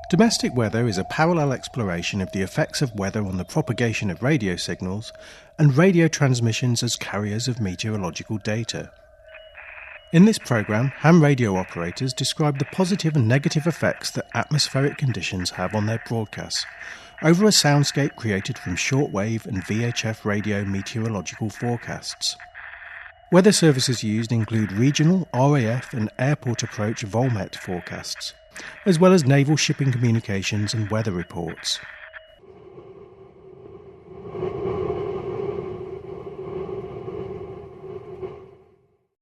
Domestic weather is a parallel exploration of the effects of weather on the propagation of radio signals and radio transmissions as carriers of meteorological data. In this program, ham radio operators describe the positive and negative effects that atmospheric conditions have on their broadcasts over a soundscape created from shortwave and VHF radio meteorological forecasts. Weather services used include regional, RAF and airport approach Volmet forecasts, as well as naval shipping communications and weather reports.